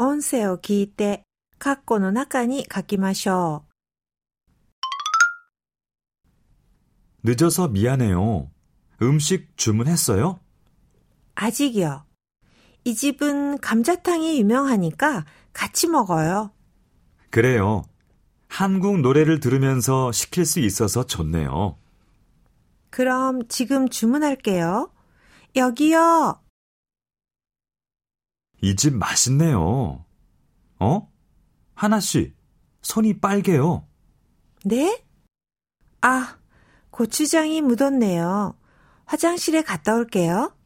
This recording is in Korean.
音声を聞いて、括弧の中に書きましょう。 늦어서 미안해요. 음식 주문했어요? 아직이요. 이 집은 감자탕이 유명하니까 같이 먹어요. 그래요. 한국 노래를 들으면서 시킬 수 있어서 좋네요. 그럼 지금 주문할게요. 여기요. 이 집 맛있네요. 하나씨, 손이 빨개요. 네? 아, 고추장이 묻었네요. 화장실에 갔다 올게요.